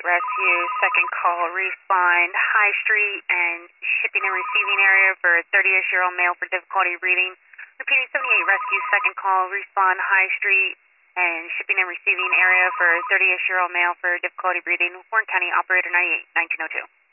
Rescue, second call, respond High Street and shipping and receiving area for a 30-ish-year-old male for difficulty breathing. Repeating 78 Rescue, second call, respond High Street and shipping and receiving area for a 30-ish-year-old male for difficulty breathing. Warren County, operator 98, 1902.